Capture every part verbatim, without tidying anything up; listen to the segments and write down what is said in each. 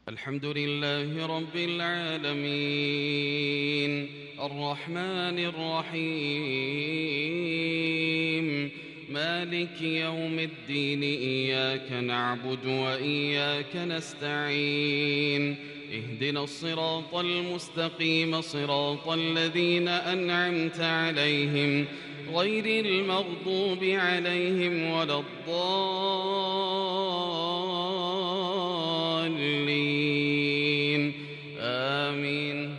الحمد لله رب العالمين الرحمن الرحيم مالك يوم الدين إياك نعبد وإياك نستعين اهدنا الصراط المستقيم صراط الذين أنعمت عليهم غير المغضوب عليهم ولا الضالين آمين.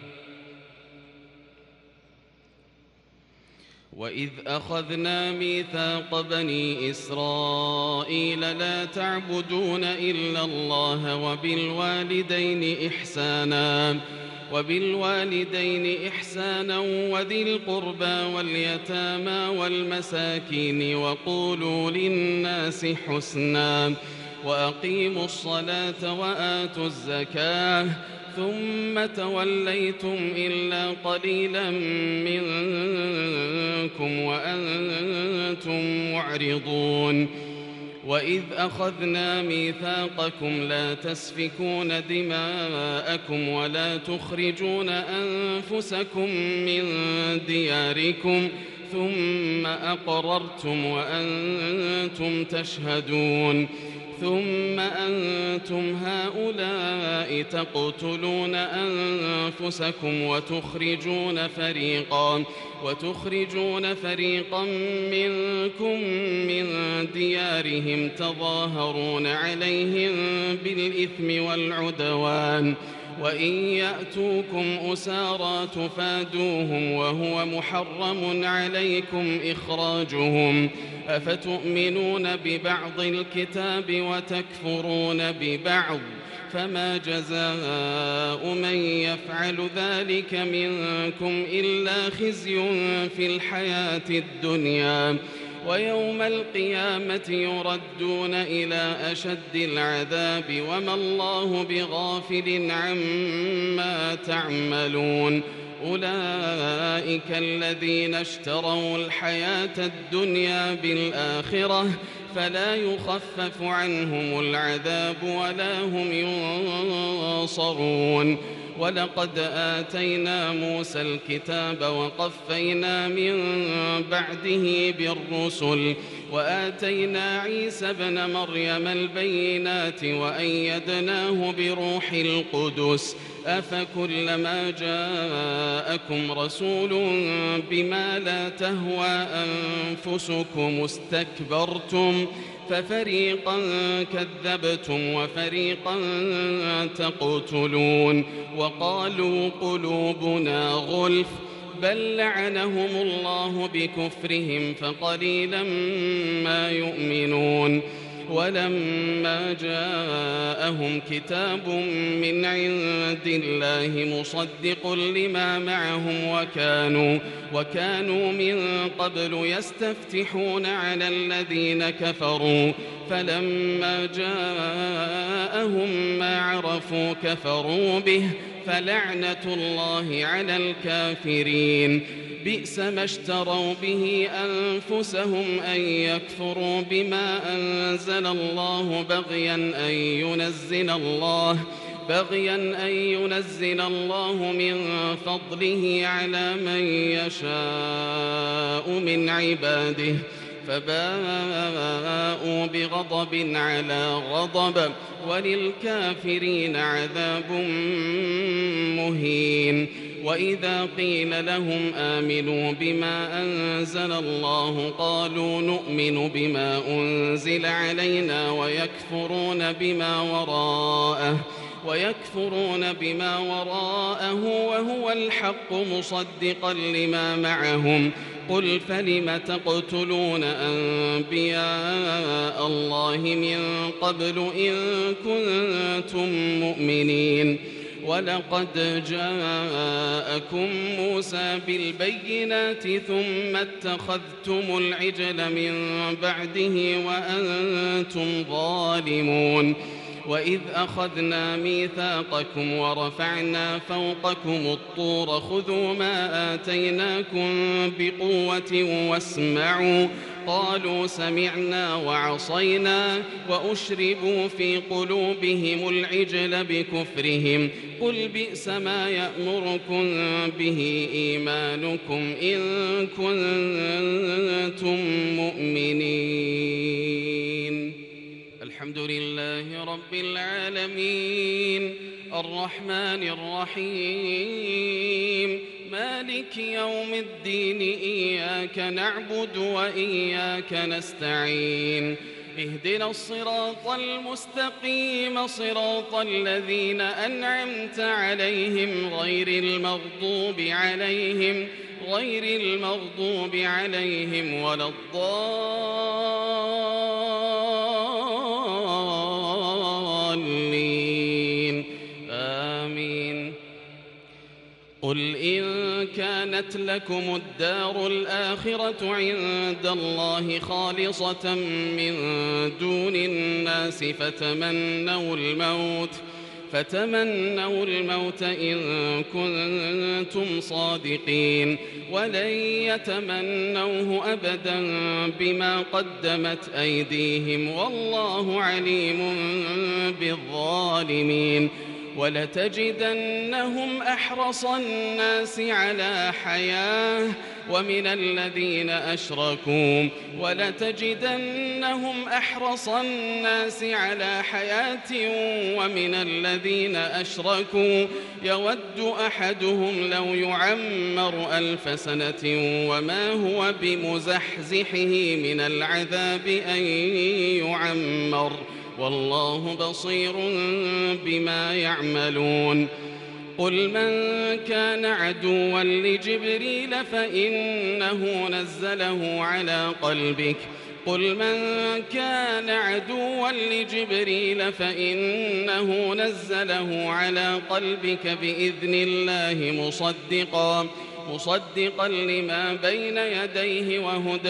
وإذ أخذنا ميثاق بني إسرائيل لا تعبدون إلا الله وبالوالدين إحسانا وبالوالدين إحسانا وذي القربى واليتامى والمساكين وقولوا للناس حسنا وأقيموا الصلاة وآتوا الزكاة ثم توليتم إلا قليلا منكم وأنتم معرضون. وإذ أخذنا ميثاقكم لا تسفكون دماءكم ولا تخرجون أنفسكم من دياركم ثم أقررتم وأنتم تشهدون ثم أنتم هؤلاء تقتلون أنفسكم وتخرجون فريقا وتخرجون فريقا منكم من ديارهم تظاهرون عليهم بالإثم والعدوان وإن يأتوكم أسارى تفادوهم وهو محرم عليكم إخراجهم أفتؤمنون ببعض الكتاب وتكفرون ببعض فما جزاء من يفعل ذلك منكم إلا خزي في الحياة الدنيا ويوم القيامة يردون إلى أشد العذاب وما الله بغافل عما تعملون. أولئك الذين اشتروا الحياة الدنيا بالآخرة فلا يخفف عنهم العذاب ولا هم ينصرون. ولقد آتينا موسى الكتاب وقفينا من بعده بالرسل وآتينا عيسى ابن مريم البينات وأيدناه بروح القدس أفكلما جاءكم رسول بما لا تهوى أنفسكم استكبرتم ففريقا كذبتم وفريقا تقتلون. وقالوا قلوبنا غلف بل لعنهم الله بكفرهم فقليلا ما يؤمنون. ولما جاءهم كتاب من عند الله مصدق لما معهم وكانوا, وكانوا من قبل يستفتحون على الذين كفروا فلما جاءهم ما عرفوا كفروا به فلعنة الله على الكافرين. بئس ما اشتروا به أنفسهم أن يكفروا بما أنزل الله بغيا أن ينزل الله بغيا أن ينزل الله من فضله على من يشاء من عباده فباءوا بغضب على غضب وللكافرين عذاب مهين. وإذا قيل لهم آمنوا بما أنزل الله قالوا نؤمن بما أنزل علينا ويكفرون بما وراءه ويكفرون بما وراءه وهو الحق مصدقا لما معهم قل فلم تقتلون أنبياء الله من قبل إن كنتم مؤمنين. ولقد جاءكم موسى بالبينات ثم اتخذتم العجل من بعده وأنتم ظالمون. وإذ أخذنا ميثاقكم ورفعنا فوقكم الطور خذوا ما آتيناكم بقوة واسمعوا قالوا سمعنا وعصينا وأشربوا في قلوبهم العجل بكفرهم قل بئس ما يأمركم به إيمانكم إن كنتم مؤمنين. الحمد لله رب العالمين الرحمن الرحيم مالك يوم الدين إياك نعبد وإياك نستعين اهدنا الصراط المستقيم صراط الذين أنعمت عليهم غير المغضوب عليهم غير المغضوب عليهم ولا الضالين آمين. قل إن كانت لكم الدار الآخرة عند الله خالصة من دون الناس فتمنوا الموت فتمنوا الموت إن كنتم صادقين ولن يتمنوه أبدا بما قدمت أيديهم والله عليم بالظالمين. ولتجدنهم أحرص الناس على حياة ومن الذين أشركوا ولتجدنهم أحرص الناس على حياة ومن الذين أشركوا يود أحدهم لو يعمر ألف سنة وما هو بمزحزحه من العذاب أن يعمر والله بصير بما يعملون. قل من كان عدوا لجبريل فإنه نزله على قلبك قل من كان عدوا لجبريل فإنه نزله على قلبك بإذن الله مصدقا مصدقا لما بين يديه وهدى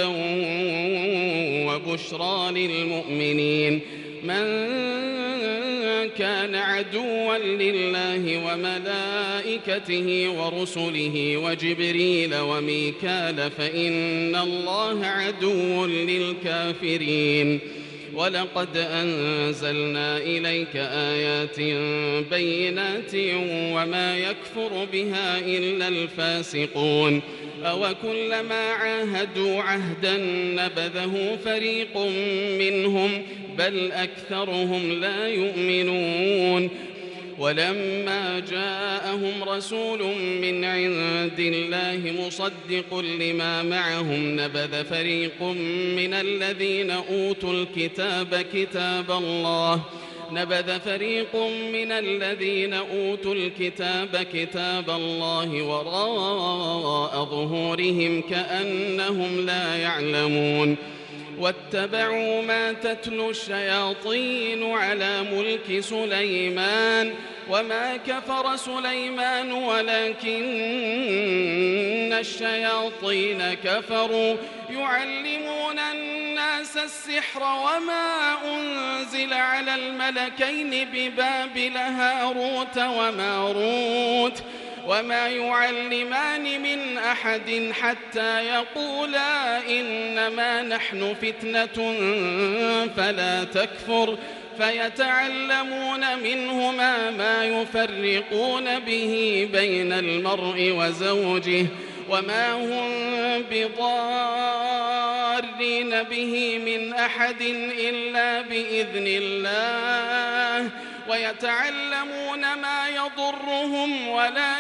وبشرى للمؤمنين. من كان عدوا لله وملائكته ورسله وجبريل وميكال فإن الله عدو للكافرين. ولقد أنزلنا إليك آيات بينات وما يكفر بها إلا الفاسقون. أوكلما عاهدوا عهدا نبذه فريق منهم بل أكثرهم لا يؤمنون. ولما جاءهم رسول من عند الله مصدق لما معهم نبذ فريق من الذين أوتوا الكتاب كتاب الله نبذ فريق من الذين أوتوا الكتاب كتاب الله وراء ظهورهم كأنهم لا يعلمون. واتبعوا ما تتلو الشياطين على ملك سليمان وما كفر سليمان ولكن الشياطين كفروا يعلمون الناس السحر وما أنزل على الملكين ببابل هاروت وماروت وما يعلمان من أحد حتى يقولا إنما نحن فتنة فلا تكفر فيتعلمون منهما ما يفرقون به بين المرء وزوجه وما هم بضارين به من أحد إلا بإذن الله ويتعلمون ما يضرهم ولا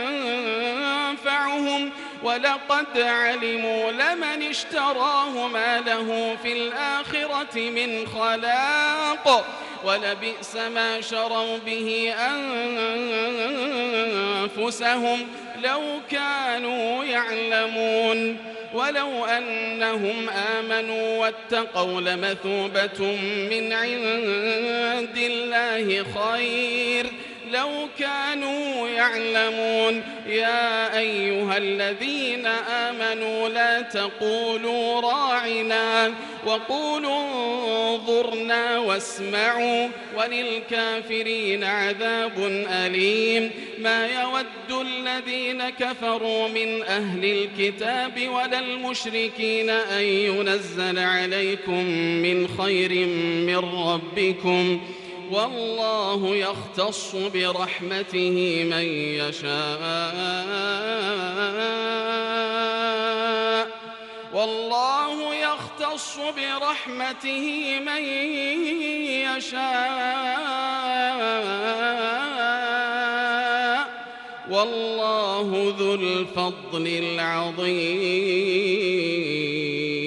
ينفعهم ولقد علموا لمن اشتراه ما له في الآخرة من خلاق ولبئس ما شروا به أنفسهم لو كانوا يعلمون. ولو أنهم آمنوا واتقوا لمثوبة من عند الله خير لو كانوا يعلمون يا أيها الذين آمنوا لا تقولوا راعنا وقولوا انظرنا واسمعوا وللكافرين عذاب أليم ما يود الذين كفروا من أهل الكتاب ولا المشركين أن ينزل عليكم من خير من ربكم والله يختص برحمته من يشاء والله يختص برحمته من يشاء والله ذو الفضل العظيم.